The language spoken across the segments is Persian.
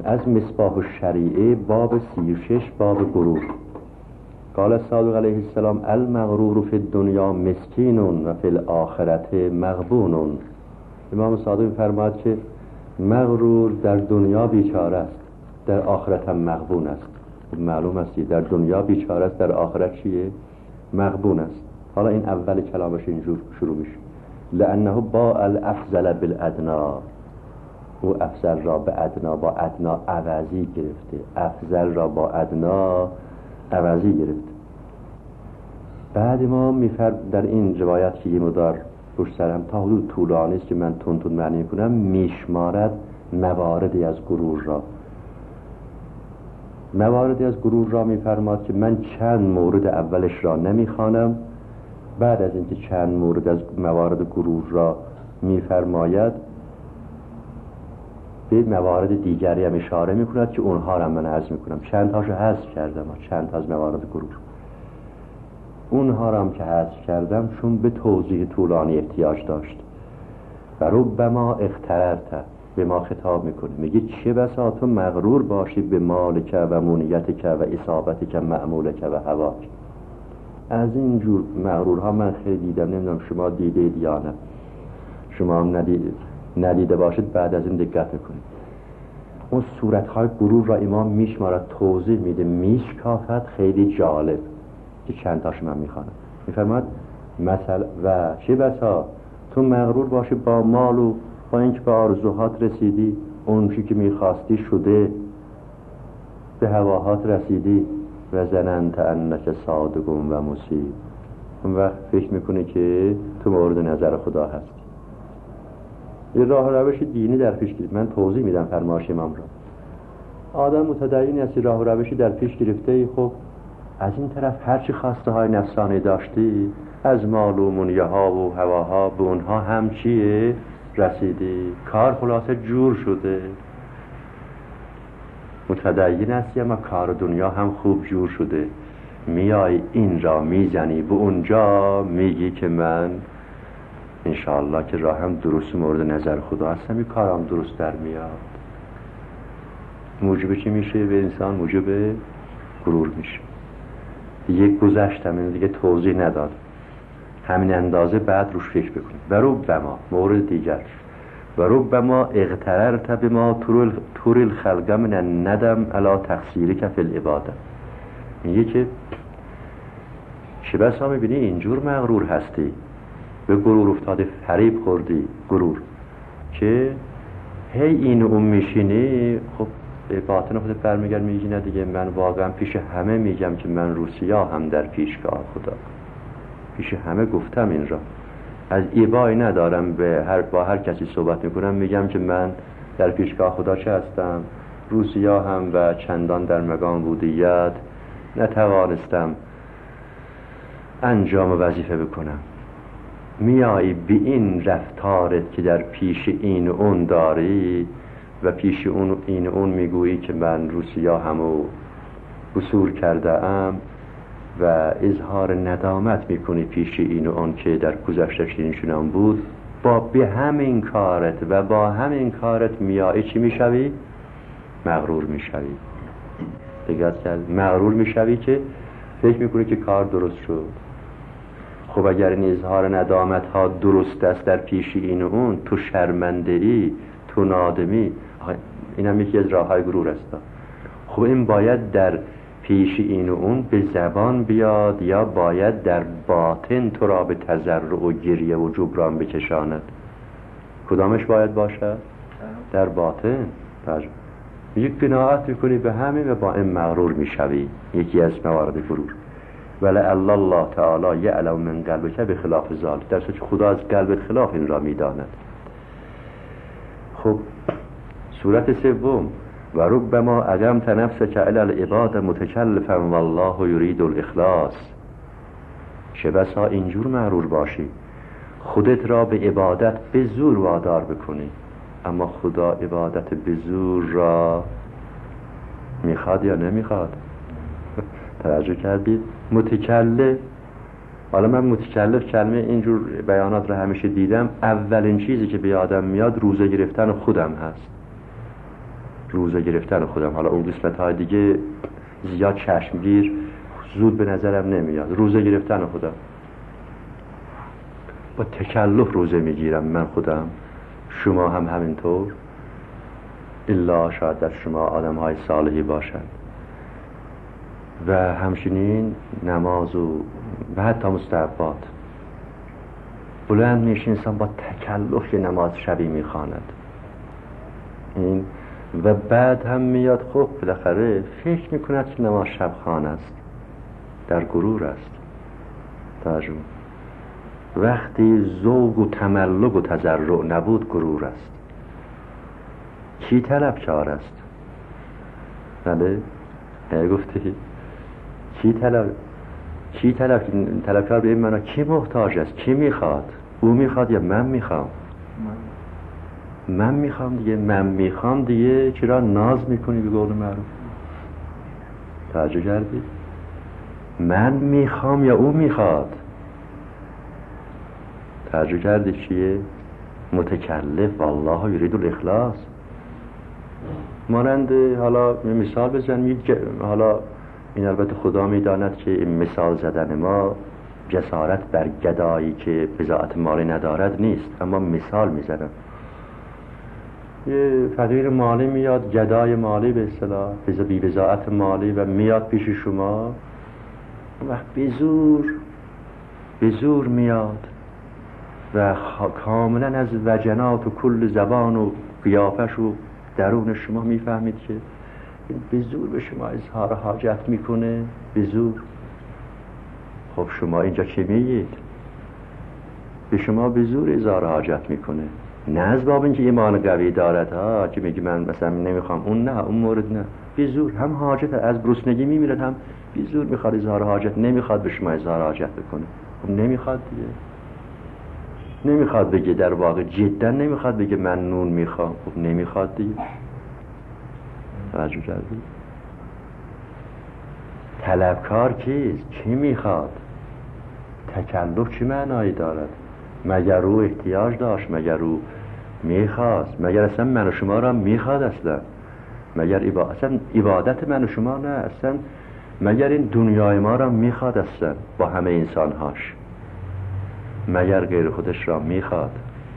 از مصباح الشریعه باب 36 باب غرور. قال الصادق علیه السلام المغرور فی الدنیا مسکین و فی الاخرت مغبون. امام صادق فرماد که مغرور در دنیا بیچاره است، در آخرت هم مغبون است. معلوم است در دنیا بیچاره است، در آخرت چیه؟ مغبون است. حالا این اول کلامش اینجور شروع میشه، لانه با الافضل بالادنا، او افضل را به ادنا با ادنا عوضی گرفته، افضل را با ادنا عوضی گرفته. بعد ما در این روایت که یه مدار پشت سرم تا حدود طولانی است که من تون معنی کنم، میشمارد مواردی از غرور را. مواردی از غرور را میفرماد که من چند مورد اولش را نمیخوانم، بعد از اینکه چند مورد از موارد غرور را میفرماید به موارد دیگری هم اشاره میکند که اونها را من حذف میکنم. چند تاشو حذف کردم، چند تا از موارد غرور اونها را هم که حذف کردم چون به توضیح طولانی احتیاج داشت. و ربما اغتررت، به ما خطاب میکنه، میگه چه بسا تو مغرور باشی به مالک و منیتک و اصابتک معمولک و هواک. از این جور مغرورها من خیلی دیدم، نمیدونم شما دیدید یا نه. شما هم ندیده باشید بعد از این دقت میکنید. اون صورتهای غرور را امام میشمارد، توضیح میده، میشکافد، خیلی جالب که چند تاش من میخوانم. میفرماد مثلا و چه بسا تو مغرور باشی با مال و با اینکه به آرزوهات رسیدی، اون چی که میخواستی شده، به هواهات رسیدی، و زننت انک صادق و مصیب، اون وقت فکر میکنه که تو مورد نظر خدا هستی. یه راه روش دینی در پیش گرفت. من توضیح میدم فرمایش امام را. آدم متدین هستی، راه روشی در پیش گرفته، خب از این طرف هرچی خواسته های نفسانی داشتی، از مال و منیه ها و هواها، به اونها هم چیه؟ رسیدی. کار خلاصه جور شده. متدین هستی اما کار دنیا هم خوب جور شده. میای این را میزنی به اونجا، میگی که من انشاءالله که راهم درست مورد نظر خدا هستم، این کارم درست در میاد. موجب چی میشه به انسان؟ موجب غرور میشه. یک گذشتم این دیگه توضیح نداد، همین اندازه بعد روش فکر بکنید. و ربما مورد دیگر، و ربما اغتررت بما طور الخلق من الندم علی تقصیرک فی العباده. میگه که چه بسا میبینی اینجور مغرور هستی، به غرور افتاده، فریب خوردی، غرور که هی این اون میشینی. خب به باطن خودت برمیگرد، میگی نه دیگه، من واقعا پیش همه میگم که من روسیا هم در پیشگاه خدا، پیش همه گفتم این را، از ایبایی ندارم، با هر کسی صحبت میکنم میگم که من در پیشگاه خدا چه هستم، روسیا هم و چندان در مقام بودیت نتوانستم انجام وظیفه بکنم. میایی به این رفتارت که در پیش این اون داری و پیش اون این اون میگویی که من روسیا همو قصور کرده ام و اظهار ندامت میکنی پیش این و اون که در گذشته چنین بود. با به همین کارت و با همین کارت میایی چی میشوی؟ مغرور میشوی. دقت کرد؟ مغرور میشوی که فکر میکنی که کار درست شد. خب اگر این اظهار ندامت ها درست است در پیش این و اون، تو شرمنده ای، تو نادمی، این هم یکی از راه های غرور است. خب این باید در پیش این و اون به زبان بیاد یا باید در باطن تو را به تضرع و گریه و جبران بکشاند؟ کدامش باید باشد؟ در باطن. یک قناعت میکنی به همین و با این مغرور میشوی. یکی از موارد غرور. ولعل الله تعالی یعلم من قلبک بخلاف ذلک، در صورتی خدا از قلب خلاف این را میداند. خب صورت سوم، و ربما اقمت نفسک علی العباد متکلفا والله یرید الاخلاص. چه بسا اینجور مغرور باشی، خودت را به عبادت به زور وادار بکنی، اما خدا عبادت به زور را میخواد یا نمیخواد؟ توجه کردید؟ متکلف. حالا من متکلف کلمه اینجور بیانات را همیشه دیدم، اولین چیزی که به یادم میاد روزه گرفتن خودم هست. روزه گرفتن خودم. حالا اون قسمت های دیگه زیاد چشمگیر زود به نظرم نمیاد. روزه گرفتن خودم، با تکلف روزه میگیرم من خودم، شما هم همینطور، الا شاید در شما آدم های صالحی باشند. و همچنین نماز و حتی مستحبات بلند میشه انسان با تکلف که نماز شبی میخواند این، و بعد هم میاد خب بالاخره فکر میکند که نماز شب خوان است، در غرور است. توجه، وقتی ذوق و تملق و تضرع نبود غرور است. کی طلبکار است؟ بله گفتی کی طلبکار به این معنا کی محتاج است؟ کی میخواد؟ او میخواد یا من میخوام؟ من میخوام دیگه. من میخوام دیگه چرا ناز میکنی به قول معروف؟ توجه کردی؟ من میخوام یا او میخواد؟ توجه کردی چیه؟ متکلف والله یرید الاخلاص. مانند حالا مثال بزنم، حالا این البته خدا میداند که این مثال زدن ما جسارت بر گدایی که بضاعت مالی ندارد نیست، اما مثال میزنم. یه فقیر مالی میاد، گدای مالی به اصطلاح، بی بضاعت مالی، و میاد پیش شما و به زور میاد و کاملا از وجنات و کل زبان و قیافش و درون شما میفهمید که به زور به شما اظهار حاجت میکنه، به زور. خب شما اینجا چه میگید؟ به شما به زور اظهار حاجت میکنه، نه از باب اینکه ایمان قوی دارد ها که میگی من مثلا نمیخوام، اون نه، اون مورد نه. به زور هم حاجت از گرسنگی میمیرد، هم به زور میخواد اظهار حاجت، نمیخواد به شما اظهار حاجت بکنه. خب نمیخواد دیگه، نمیخواد بگه، در واقع جدا نمیخواد بگه من نون میخوام. خب نمیخواد دیگه. توجه کردی؟ طلبکار کیست؟ کی میخواد؟ تکلف چه معنایی دارد؟ مگر او احتیاج داشت؟ مگر او میخواست؟ مگر اصلا من و شما را میخواد؟ اصلا مگر اصلا عبادت من و شما نه، اصلا مگر این دنیای ما را میخواد؟ اصلا با همه انسانهاش مگر غیر خودش را میخواد؟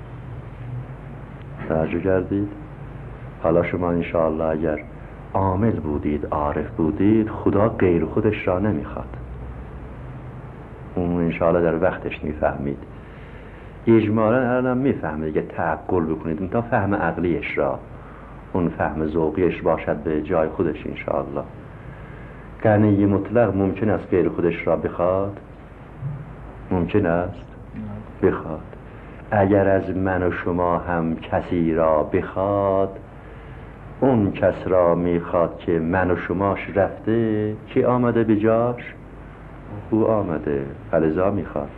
توجه کردید؟ حالا شما انشاءالله اگر عامل بودید، عارف بودید، خدا غیر خودش را نمیخواد. اون انشاءالله در وقتش میفهمید. اجمالا الان میفهمید که تعقل بکنید، اون تا فهم عقلیش را، اون فهم ذوقیش باشد به جای خودش انشاءالله. غنی مطلق ممکن است غیر خودش را بخواد؟ ممکن است بخواد. اگر از من و شما هم کسی را بخواد، اون کس را میخواد که من و شماش رفته، کی آمده به جاش؟ او آمده، فلذا میخواد.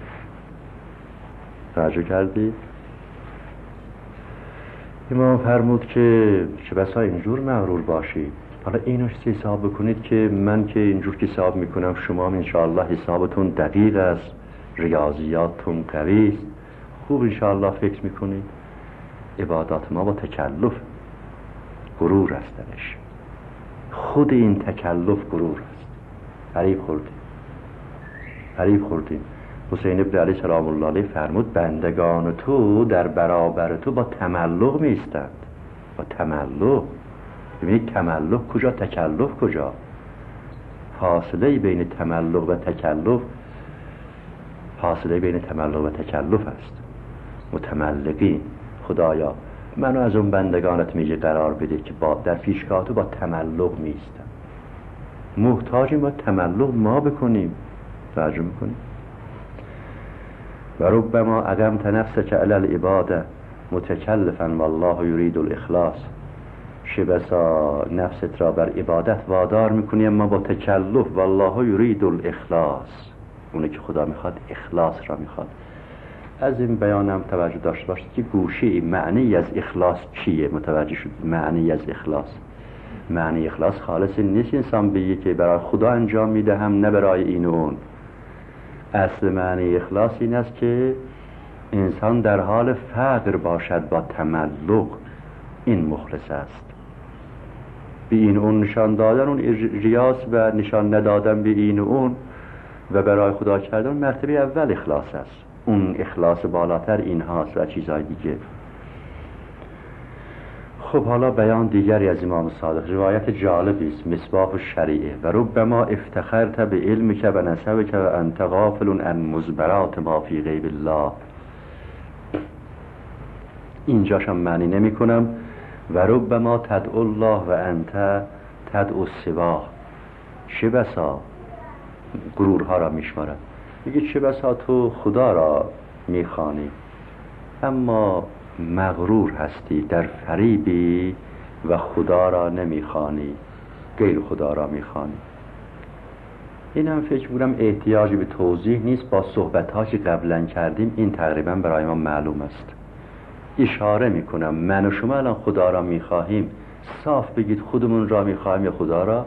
توجه کردید؟ امام فرمود که چه بسا اینجور مغرور باشید. حالا اینو حساب بکنید که من که اینجور که حساب میکنم، شما هم انشاءالله حسابتون دقیق است، ریاضیاتتون قوی است، خوب انشاءالله فکر میکنید. عبادات ما با تکلف، غرور است درش. خود این تکلف غرور است. فریب خوردیم. حسین ابن علی سلام الله علیه فرمود بندگان تو در برابر تو با تملق میستند. با تملق. ببینید تملق کجا، تکلف کجا؟ فاصله بین تملق و تکلف است. متملقین، خدایا منو از اون بندگانت میگه قرار بده که در پیشگاه تو با تملق میستم. محتاجیم با تملق ما بکنیم. توجه میکنیم؟ و ربما اقمت نفسک علی العباده متکلفا والله یرید الاخلاص. چه بسا نفست را بر عبادت وادار میکنی اما با تکلف، والله یرید الاخلاص، اونه که خدا میخواد اخلاص را میخواد. از این بیانم توجه داشته باشید که گوشه معنی از اخلاص چیه. متوجه شد معنی از اخلاص؟ معنی اخلاص خالص نیست انسان بگه که برای خدا انجام میدهم نه برای این و اون. اصل معنی اخلاص این است که انسان در حال فقر باشد با تملق، این مخلص است. به این اون نشان دادن، اون ریاض و نشان ندادن به این و اون و برای خدا کردن مرتبه اول اخلاص است. اون اخلاص بالاتر این هاست و چیزهای دیگه. خب حالا بیان دیگری از امام صادق، روایت جالبی است، مصباح الشریعه: و ربما افتخرت به علمک و نسبک و انت غافل عن مزبرات ما فی غیب الله. اینجاشم معنی نمی کنم. و ربما تدعو الله و انت تدعو سواه. چه بسا غرورها را میشمارد، میگه چه بسا تو خدا را میخوانی اما مغرور هستی، در فریبی و خدا را نمیخوانی، غیر خدا را میخوانی. این هم فکر می‌کنم احتیاجی به توضیح نیست، با صحبت‌هایی که قبلا کردیم این تقریبا برای ما معلوم است. اشاره میکنم من و شما الان خدا را میخواهیم، صاف بگید خودمون را میخواهیم یا خدا را؟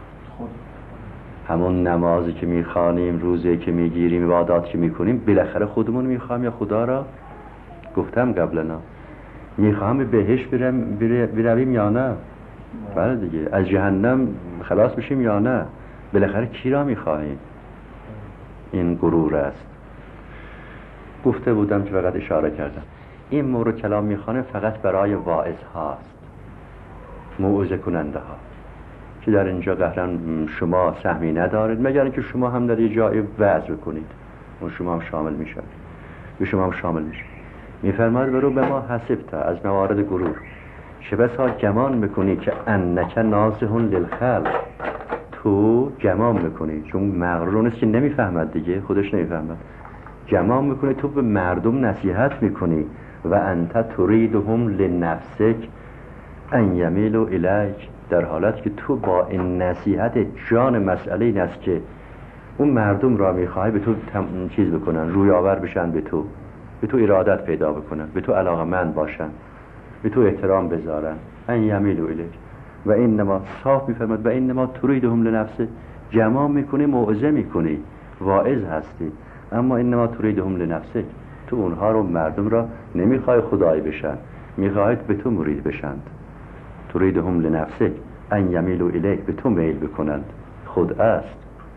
همون نمازی که میخوانیم، روزی که میگیریم، عباداتی که میکنیم، بالاخره خودمون میخواهیم یا خدا را؟ گفتم قبلا میخواهم به بهشت برویم یا نه؟ بله دیگه. از جهنم خلاص بشیم یا نه؟ بالاخره کی را میخواهیم؟ این غرور است. گفته بودم که فقط اشاره کردم این مورد کلام میخوانه فقط برای واعظ هاست، موعظه کننده ها، که در اینجا قهرن شما سهمی ندارید مگر اینکه شما هم در یه جای وعظ بکنید، اون شما هم شامل میشن، به شما هم شامل میشه. میفرماید برو به ما حسبت، از موارد غرور، چه بسا گمان میکنی که انک ناصح للخلق، تو گمان میکنی، چون مغرور نیست که نمیفهمد دیگه، خودش نمیفهمد، گمان میکنی تو به مردم نصیحت میکنی و انت تریدهم لنفسک ان یمیلوا الیک، در حالت که تو با این نصیحت جان مسئله این است که اون مردم را میخواهی به تو چیز بکنن، روی آور بشن به تو ارادت پیدا بکنن، به تو علاقمند باشن، به تو احترام بذارن. ان یمیلوا الیک و انما صاف میفرماد و انما تریدهم لنفسک، جمع میکنی، موعظه میکنی، واعظ هستی، اما انما تریدهم لنفسک، تو اونها رو، مردم را نمیخوای خدای بشن، میخواید به تو مرید بشند. تریدهم لنفسک ان یمیلوا الیک، به تو میل بکنند. خود است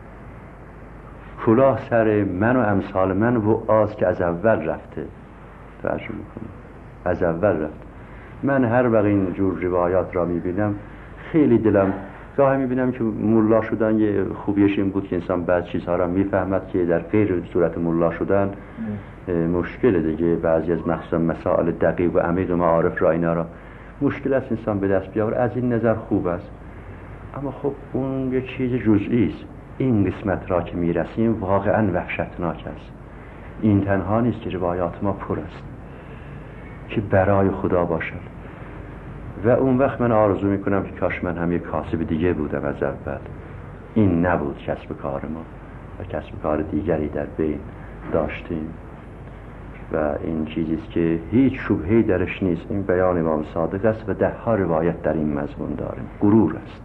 کلاه سر من و امثال من و آز که از اول رفته، توجه میکنم از اول رفت. من هر وقت این جور روایات را میبینم خیلی دلم، گاهی میبینم که ملا شدن یه خوبیش این بود که انسان بعض چیزها را میفهمد که در غیر صورت ملا شدن مشکل دیگه، بعضی از مخصوصا مسائل دقیق و عمیق معارف را اینا را مشکل است انسان به دست بیاور، از این نظر خوب است. اما خب اون یه چیز جزئی است. این قسمت را که میرسیم واقعا وحشتناک است. این تنها نیست که روایات ما پر است که برای خدا باشد و اون وقت من آرزو میکنم که کاش من هم یک کاسب دیگه بودم از اول. این نبود کسب کار ما و کسب کار دیگری در بین داشتیم و این چیزیست که هیچ شبهه‌ای درش نیست. این بیان امام صادق است و 10 روایت در این مضمون داریم. غرور است.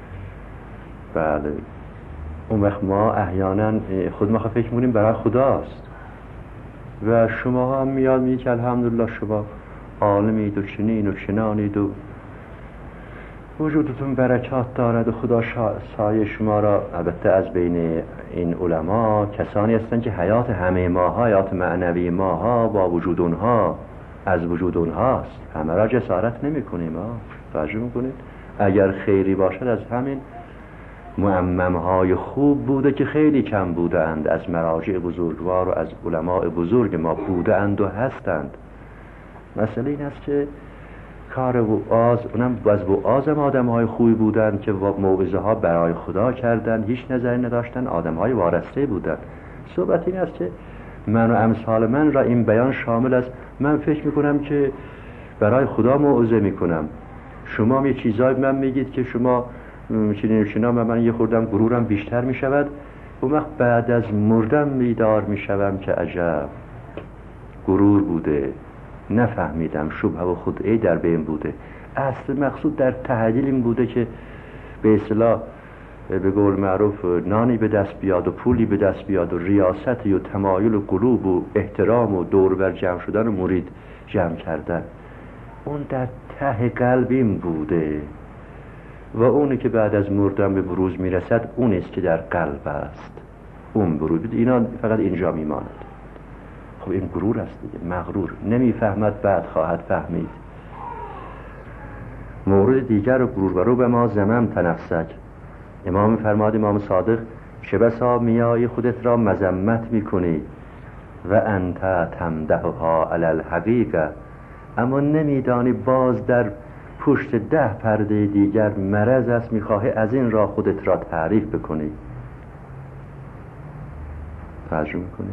بله. اون وقت ما احیانا خود ما فکر می‌کنیم برای خداست و شما هم میاد میگید که الحمدلله شما عالمید و چنین و چنانید و وجودتون برکات دارد و خدا سایه شما را. البته از بین این علما کسانی هستند که حیات همه ماها، حیات معنوی ماها با وجود اونها از وجود اونهاست، همه را جسارت نمی کنیم. توجه میکنید؟ اگر خیری باشد از همین معممهای خوب بوده که خیلی کم بودند، از مراجع بزرگوار و از علماء بزرگ ما بودند و هستند. مسئله این است که کار وعاظ، اونم از وعاظ هم آدم‌های خوبی بودند که موعظه ها برای خدا کردند، هیچ نظری نداشتن، آدم‌های وارسته بودند. صحبت این است که من و امثال من را این بیان شامل است. من فکر میکنم که برای خدا موعظه میکنم، شما یه چیزایی من میگید که شما چنین و چنان، من یه خوردم غرورم بیشتر میشود، اون وقت بعد از مردم بیدار میشوم که عجب غرور بوده، نفهمیدم، شبهه و خدعه در بین بوده. اصل مقصود در تحلیل این بوده که به اصطلاح به قول معروف نانی به دست بیاد و پولی به دست بیاد و ریاست و تمایل و قلوب و احترام و دور بر جمع شدن و مرید جمع کردن، اون در ته قلب این بوده و اونی که بعد از مردن به بروز میرسد اون است که در قلب است. اون بروز اینا فقط اینجا میماند. خب این غرور است دیگه، مغرور، نمیفهمد بعد خواهد فهمید. مورد دیگر غرور و رو به ما زمم تنفسک. امام فرماد، امام صادق، چه بسا میای خودت را مذمت میکنی و انت تمدحها علی الحقیقه، اما نمیدانی باز در پشت 10 پرده دیگر مرض است، میخواهی از این را خودت را تعریف بکنی. ترجمه کنید،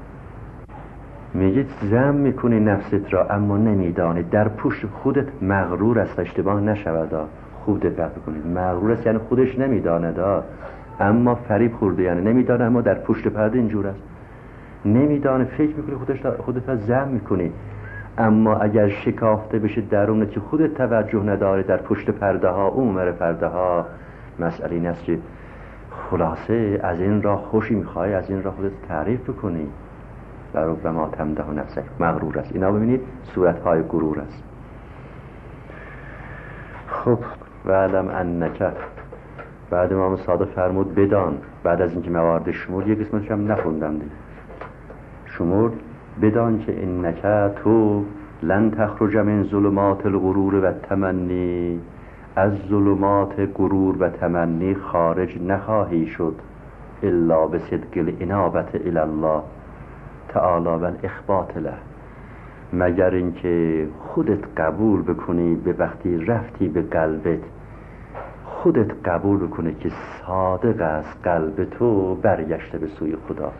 میگید ذم میکنی نفست را اما نمیدانی در پشت خودت مغرور است. اشتباه نشود، خوب دقت بکنید. مغرور است یعنی خودش نمیداند، اما فریب خورده، یعنی نمیدانه اما در پشت پرده اینجور است. نمیدانه، فکر میکنی خودت را ذم میکنی، اما اگر شکافته بشه درونت که خودت توجه نداره در پشت پرده ها، عمر پرده ها، مسئله این است که خلاصه از این راه خوشی میخوای، از این راه خودت تعریف بکنی. و ربما تمدح نفسک، مغرور است. اینا ببینید صورتهای غرور است. خب وعلم انک، بعد امام صادق فرمود بدان، بعد از اینکه موارد شمرد، یک قسمتش هم نخوندم دیگه، شمرد، بدان که انک تو لن تخرج من ظلمات الغرور و تمنی، از ظلمات غرور و تمنی خارج نخواهی شد الا به صدق الانابت الی الله تعالی و الاخبات له، مگر اینکه خودت قبول بکنی، به وقتی رفتی به قلبت خودت قبول بکنی که صادق است قلب تو برگشته به سوی خدا.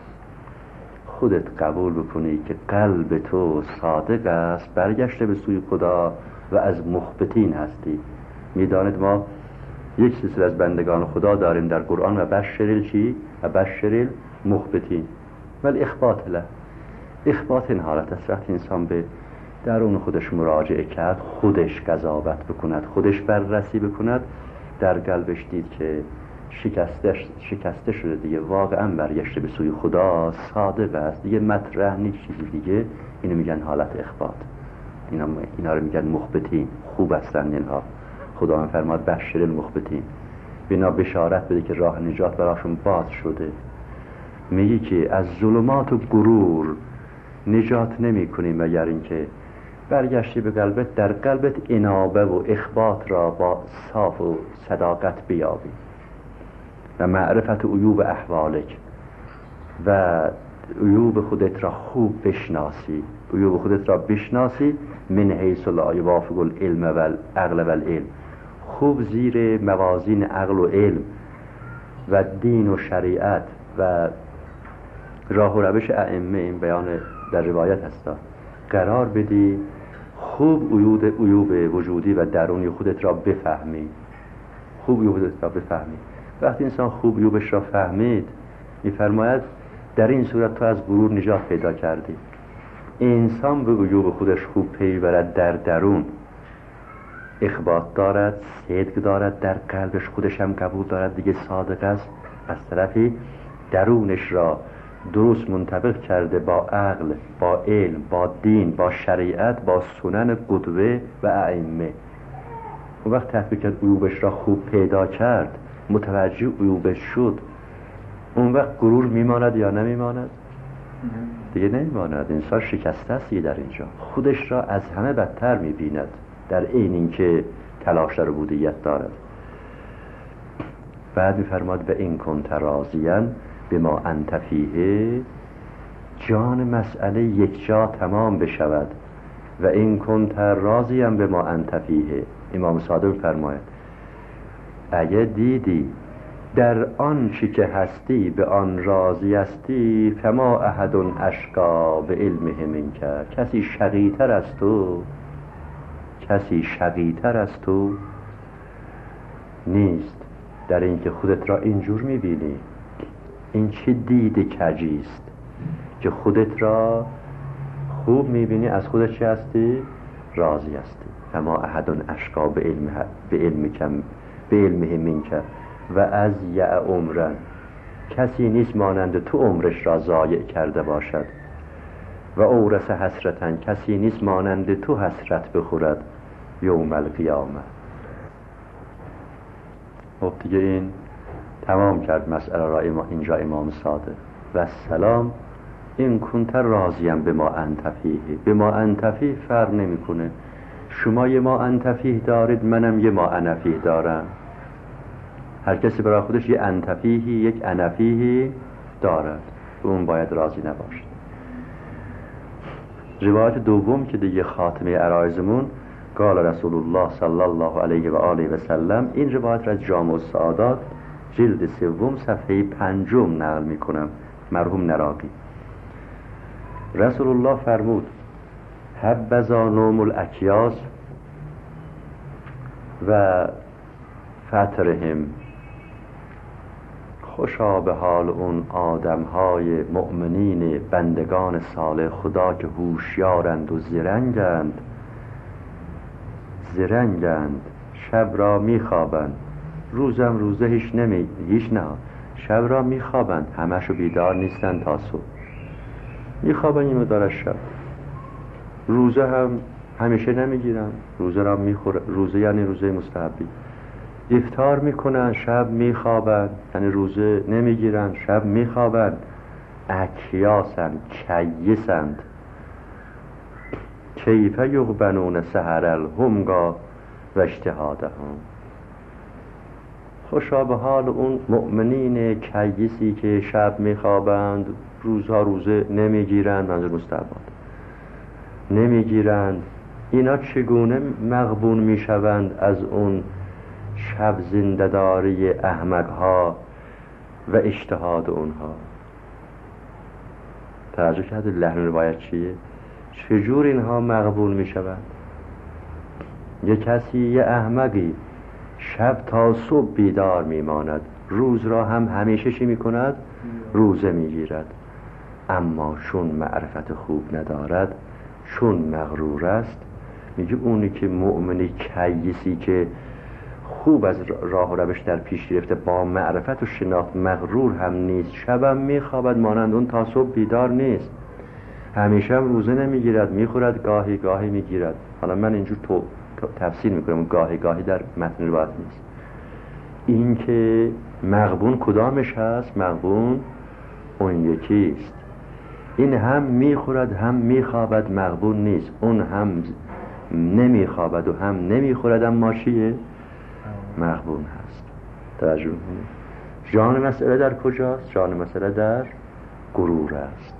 خودت قبول بکنی که قلب تو صادق است برگشته به سوی خدا و از مخبتین هستی. میدانید ما یک سلسله از بندگان خدا داریم در قرآن، و بشر چی؟ و بشر مخبتین و الاخبات له. اخبات این حالت است وقتی انسان به درون خودش مراجعه کرد، خودش قضاوت بکند، خودش بررسی بکند، در قلبش دید که شکسته شده دیگه، واقعا برگشته به سوی خدا، صادق است دیگه، مطرح نیست چیزی دیگه. اینو میگن حالت اخبات، اینا رو میگن مخبتین. خوب هستن اینها. خدا من فرماد بشر المخبتین، بینا بشارت بده که راه نجات براشون باز شده. میگی که از ظلمات و غرور نجات نمی کنی مگر اینکه برگشتی به قلبت، در قلبت انابه و اخبات را با صاف و صداقت بیابی و معرفت عیوب احوالک و عیوب خودت را خوب بشناسی. عیوب خودت را بشناسی من حیث لا یوافق العلم و العقل و العلم، خوب زیر موازین عقل و علم و دین و شریعت و راه و روش ائمه، این بیان در روایت هستا، قرار بدی، خوب عیوب وجودی و درونی خودت را بفهمی. خوب عیوب خودت را بفهمی. وقتی انسان خوب عیوبش را فهمید، می‌فرماید در این صورت تو از غرور نجات پیدا کردی. انسان به عیوب خودش خوب پی برد، در درون اخبات دارد، صدق دارد، در قلبش خودش هم قبول دارد دیگه، صادق است. از طرفی درونش را درست منطبق کرده با عقل، با علم، با دین، با شریعت، با سنن قدوه و ائمه. اون وقت تحقیق کرد، عیوبش را خوب پیدا کرد، متوجه عیوبش شد، اون وقت غرور میماند یا نمیماند؟ دیگه نمیماند. انسان شکسته است در اینجا، خودش را از همه بدتر میبیند در عین اینکه تلاش در عبودیت دارد. بعد میفرماد و این کنت راضیا بما انت فیه، جان مسئله یک جا تمام بشود. و این کنت راضیا بما انت فیه، امام صادق فرماید اگه دیدی در آن چی که هستی به آن راضی هستی، فما احد اشقا به علمه منک، کسی شقی‌تر از تو، کسی شقی‌تر از تو نیست در اینکه خودت را اینجور میبینی. این چه دید کجیست که خودت را خوب میبینی، از خودت چه هستی؟ راضی هستی. فما احد اشقا به علمه منک و از عمرن، کسی نیست مانند تو عمرش را ضایع کرده باشد. و اورث حسرتن، کسی نیست مانند تو حسرت بخورد یوم القیامه. خب دیگه این تمام کرد مسئله را اینجا امام صادق و سلام این کنت راضیم به ما انتفیه. به ما انتفیه فرق نمیکنه، شما یه ما انتفیه دارید، منم یه ما انفیه دارم. هر کسی برای خودش یه انتفیهی یک انفیهی دارد، اون باید راضی نباشد. روایت دوم که دیگه خاتمه عرایزمون، قال رسول الله صلی الله علیه و آله و سلم، این روایت را از جامع السعادات جلد سوم صفحه 5 نقل میکنم، مرحوم نراقی. رسول الله فرمود حبذا نوم الاکیاس و فترهم، خوشا به حال اون آدمهای مؤمنین بندگان صالح خدا که هوشیارند و زرنگند، شب را میخوابند، روزم روزه هیچ نه، شب را میخوابند، همشو بیدار نیستن تا صبح، میخوابن این مدار از شب، روزه هم همیشه نمیگیرن، روزه را میخورن، روزه یعنی روزه مستحبی، افطار میکنن شب میخوابن، یعنی روزه نمیگیرن شب میخوابن، اکیاسند، کیسند، کیف یغبنون سحر الهمگا و اجتهادهم. خوشا به حال اون مؤمنین کیسی که شب میخوابند، روزها روزه نمیگیرند، منظور مستحبات نمیگیرند، اینا چگونه مغبون میشوند از اون شب زنده‌داری احمقها و اجتهاد اونها؟ توجه کرده لحن روایت چیه؟ چجور اینها مغبون میشوند؟ یه کسی، یه احمقی شب تا صبح بیدار میماند، روز را هم همیشه چی میکند؟ روزه میگیرد، اما چون معرفت خوب ندارد، چون مغرور است، میگه اونی که مؤمنی کیسی که خوب از راه و روش در پیش گرفته، با معرفت و شناخت مغرور هم نیست، شبم میخوابد مانند اون تا صبح بیدار نیست، همیشه هم روزه نمیگیرد، میخورد گاهی گاهی میگیرد. حالا من اینجور تفسیر میکنم، گاهی گاهی در متن روایت نیست. این که مغبون کدامش هست؟ مغبون اون یکیست، این هم میخورد هم میخوابد، مغبون نیست، اون هم نمیخوابد و هم نمیخورد، اما چیه؟ مغبون هست. توجه کنید جان مسئله در کجاست؟ جان مسئله در غرور است.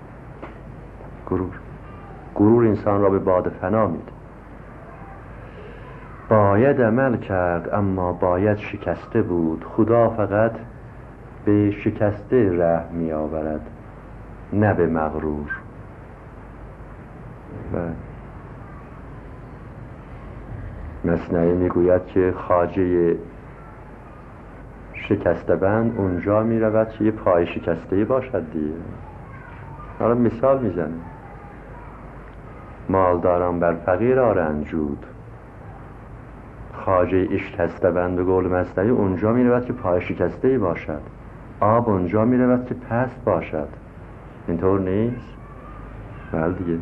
غرور انسان را به باد فنا میده. باید عمل کرد اما باید شکسته بود، خدا فقط به شکسته رحم می آورد نه به مغرور. مثنوی میگوید که خواجه شکسته بند اونجا می رود که یه پای شکسته باشد دیگه. حالا مثال میزنه، مالداران بر فقیر آرند جود، خواجه اشکسته بند به قول مثنوی اونجا می رود که پای شکسته باشد، آب اونجا می رود که پست باشد. اینطور نیست؟ بله دیگه.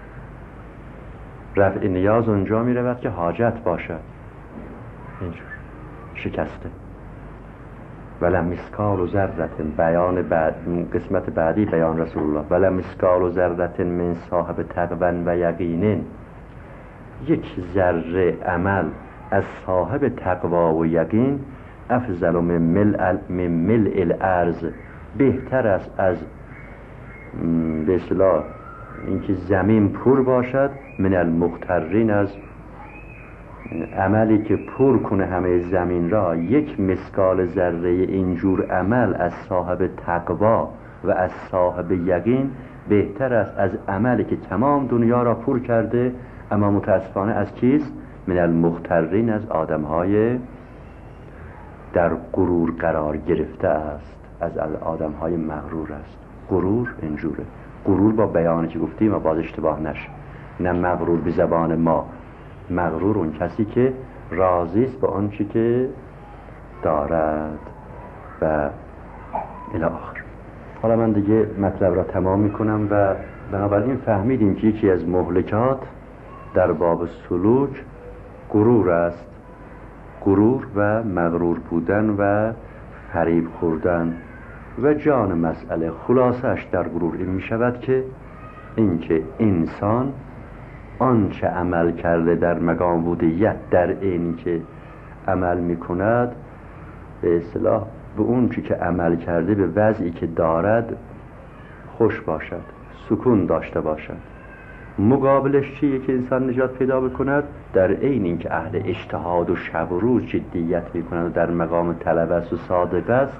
رفع نیاز اونجا می رود که حاجت باشد، اینجور شکسته. ولم مسکال و ذرت، بیان بعد، قسمت بعدی بیان رسول الله، ولم مسکال و ذرت من صاحب تقوی و یقین، یک ذره عمل از صاحب تقوا و یقین افضل من ملء الارض، بهتر است از به اصطلاح اینکه زمین پر باشد، من المغترین، از عملی که پر کنه همه زمین را. یک مسکال ذره اینجور عمل از صاحب تقوا و از صاحب یقین بهتر است از عملی که تمام دنیا را پر کرده، اما متاسفانه از کیست؟ من المغترین، از آدمهای در غرور قرار گرفته است، از آدمهای مغرور است. غرور اینجوره. غرور با بیانی که گفتیم و باز اشتباه نشه، نه مغرور به زبان ما، مغرور اون کسی که راضی است به آن چی که دارد و الی آخر. حالا من دیگه مطلب را تمام میکنم و بنابراین فهمیدیم که یکی از مهلکات در باب سلوک غرور است غرور و مغرور بودن و فریب خوردن و جان مسئله خلاصش در غرور این می شود که اینکه انسان آنچه عمل کرده در مقام بودیت در این که عمل می کند به اصطلاح به اون چی که عمل کرده به وضعی که دارد خوش باشد، سکون داشته باشد. مقابلش چیه که انسان نجات پیدا بکند؟ در عین این که اهل اجتهاد و شب و روز جدیت می کند و در مقام طلب است و صادق است،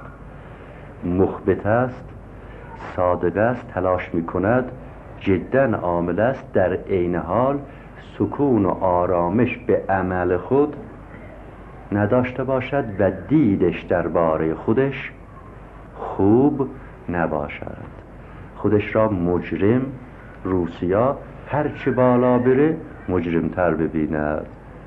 مخبت است، صادق است، تلاش می کند، جدا عامل است، در عین حال سکون و آرامش به عمل خود نداشته باشد و دیدش درباره خودش خوب نباشد، خودش را مجرم، روسیا، هرچه بالا بره مجرمتر ببیند.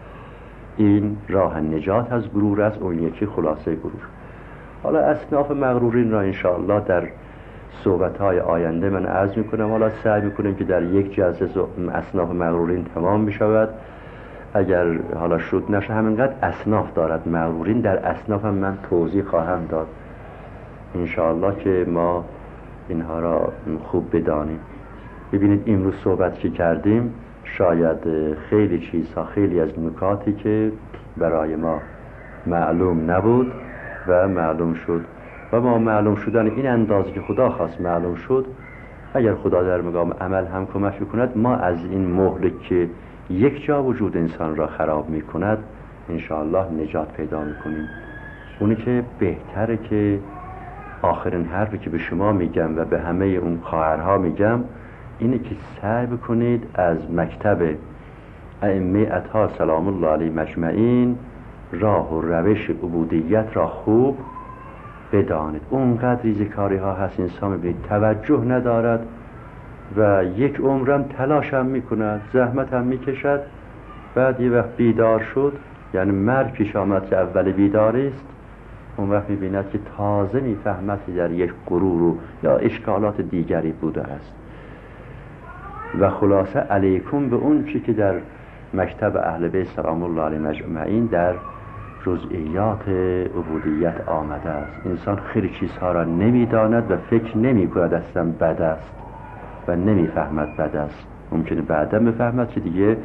این راه نجات از غرور است، اون یکی خلاصه غرور. حالا اصناف مغرورین را انشاءالله در صحبت‌های آینده من عرض میکنم. حالا سعی میکنیم که در یک جلسه اصناف مغرورین تمام میشود. اگر حالا شد نشه، همینقدر اصناف دارد مغرورین، در اصناف هم من توضیح خواهم داد انشاءالله که ما اینها را خوب بدانیم. ببینید امروز صحبت که کردیم شاید خیلی چیزها، خیلی از نکاتی که برای ما معلوم نبود و معلوم شد و ما معلوم شدن این اندازه که خدا خواست معلوم شد. اگر خدا در مقام عمل هم کمک بکند ما از این مهلک که یک جا وجود انسان را خراب می کند انشاءالله نجات پیدا می کنیم. اونی که بهتره که آخرین حرفی که به شما میگم و به همه اون خواهرها میگم اینه که سعی بکنید از مکتب ائمه اطهار سلام الله علیه مجمعین راه و روش عبودیت را خوب بدانید. اونقدر ریزکاری ها هست انسان میبینید توجه ندارد و یک عمرم تلاش هم میکند، زحمت هم میکشد، بعد یه وقت بیدار شد، یعنی مرگ پیش آمد که اول بیداری است، اون وقت میبیند که تازه میفهمد که در یک غرور یا اشکالات دیگری بوده است. و خلاصه علیکم به اون چی که در مکتب اهل بیت سلام الله علیه مجمعین در جزئیات عبودیت آمده است. انسان خیلی چیزها را نمیداند و فکر نمی کند اصلا بد است و نمیفهمد بد است. ممکنه بعدا بفهمد که دیگه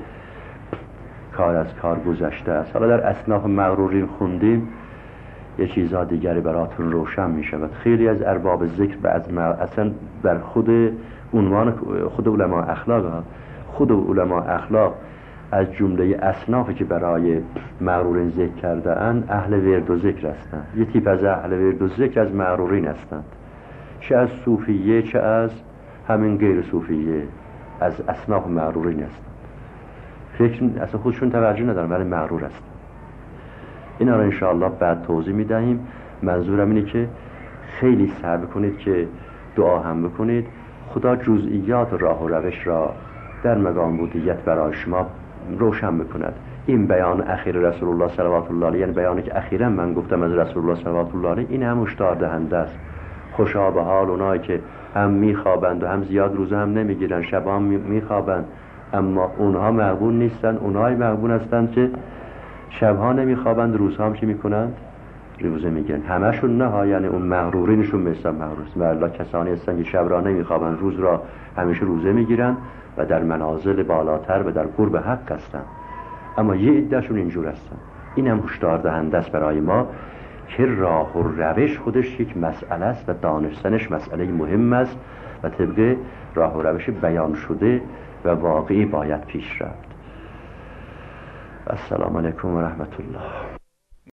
کار از کار گذشته است. حالا در اصناف مغرورین خوندیم، یه چیزها دیگری براتون روشن می شود. خیلی از ارباب ذکر و از اصلا در خود عنوان خود علما اخلاق، خود علما اخلاق از جمله اصنافی که برای مغرورین ذکر کرده اند اهل ورد و ذکر هستند. یه تیپ از اهل ورد و ذکر از مغرورین هستند، چه از صوفیه چه از همین غیر صوفیه، از اصناف مغرورین هستند. فکر اصلا خودشون توجه ندارن ولی مغرور هستند. اینا را انشاءالله بعد توضیح میدهیم. منظورم اینه که خیلی سعی کنید که دعا هم بکنید خدا جزئیات راه و روش را در مقام بودیت برای شما روشن بکند. این بیان اخیر رسول الله صلوات الله علیه، یعنی بیانی که اخیراً من گفتم از رسول الله صلوات الله علیه، این هم هشدار دهنده است. خوشا به حال اونایی که هم میخوابند و هم زیاد روزه هم نمیگیرن، شب هم میخوابند، اما اونها مغبون نیستن. اونهای مغبون هستند که شبها نمیخوابند، روزها هم چی میکنند؟ روزه میگیرن. همشون نه ها، یعنی اون مغرورینشون مثل مغرور است. والله کسانی هستن که شب را نمیخوابند، روز را همیشه روزه میگیرن و در منازل بالاتر و در قرب حق هستن. اما یه عدهشون اینجور هستن. این هم هشدار دهنده است برای ما که راه و روش خودش یک مسئله است و دانستنش مسئله مهم است و طبق راه و روش بیان شده و واقعی باید پیش رفت. السلام علیکم و رحمت الله.